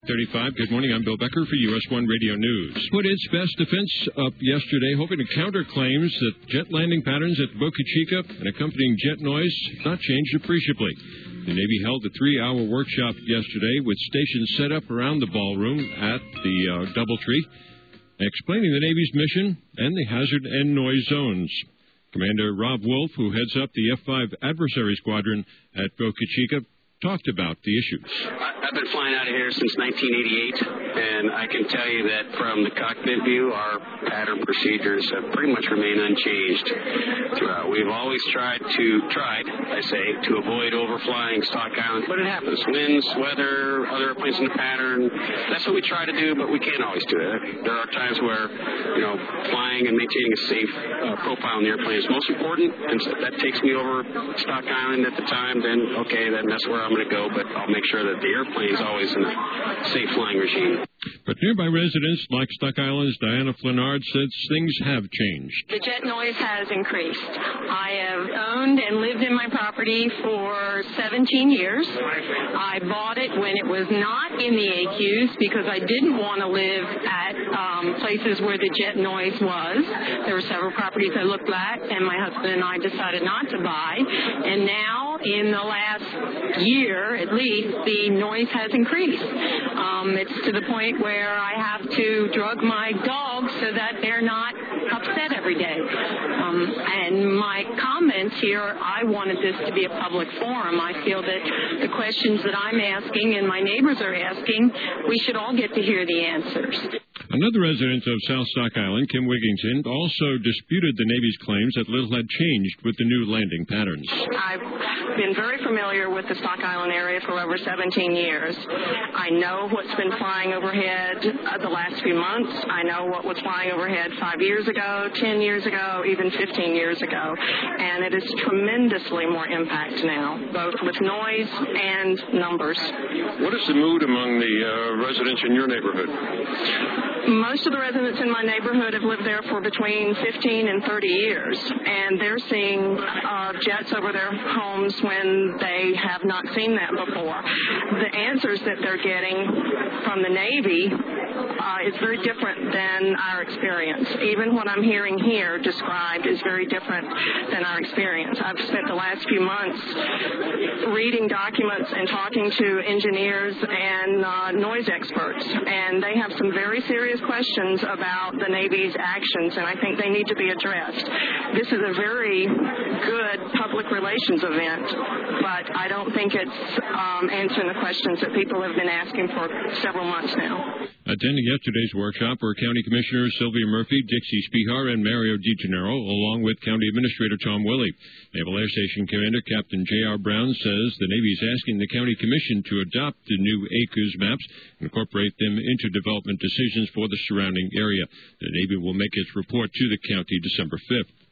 35. Good morning. I'm Bill Becker for US 1 Radio News. Put its best defense up yesterday, hoping to counter claims that jet landing patterns at Boca Chica and accompanying jet noise have not changed appreciably. The Navy held a 3-hour workshop yesterday with stations set up around the ballroom at the Doubletree, explaining the Navy's mission and the hazard and noise zones. Commander Rob Wolf, who heads up the F-5 Adversary Squadron at Boca Chica, talked about the issues. I've been flying out of here since 1988, and I can tell you that from the cockpit view, our pattern procedures have pretty much remained unchanged throughout. We've always tried to avoid overflying Stock Island, but it happens. Winds, weather, other airplanes in the pattern. That's what we try to do, but we can't always do it. There are times where, flying and maintaining a safe profile in the airplane is most important, and if that takes me over Stock Island at the time, then that's where I'm going to go, but I'll make sure that the airplane is always in a safe flying regime. But nearby residents like Stock Island's Diana Flanard says things have changed. The jet noise has increased. I have owned and lived in my property for 17 years. I bought it when it was not in the AQs because I didn't want to live at places where the jet noise was. There were several properties I looked at, and my husband and I decided not to buy. And now, in the last year, at least, the noise has increased. It's to the point where I have to drug my dogs so that they're not upset every day. And my comments here, I wanted this to be a public forum. I feel that the questions that I'm asking and my neighbors are asking, we should all get to hear the answers. Another resident of South Stock Island, Kim Wigington, also disputed the Navy's claims that little had changed with the new landing patterns. I've been very familiar with the Stock Island area for over 17 years. I know what's been flying overhead the last few months. I know what was flying overhead 5 years ago, 10 years ago, even 15 years ago. And it is tremendously more impact now, both with noise and numbers. What is the mood among the residents in your neighborhood? Most of the residents in my neighborhood have lived there for between 15 and 30 years, and they're seeing jets over their homes when they have not seen that before. The answers that they're getting from the Navy is very different than our experience. Even what I'm hearing here described is very different than our experience. I've spent the last few months reading documents and talking to engineers and noise experts, and they have some very serious questions about the Navy's actions, and I think they need to be addressed. This is a very good public relations event, but I don't think it's answering the questions that people have been asking for several months now. Attending yesterday's workshop were County Commissioners Sylvia Murphy, Dixie Spihar, and Mario DiGennaro, along with County Administrator Tom Willey. Naval Air Station Commander Captain J.R. Brown says the Navy is asking the County Commission to adopt the new ACUS maps and incorporate them into development decisions for the surrounding area. The Navy will make its report to the county December 5th.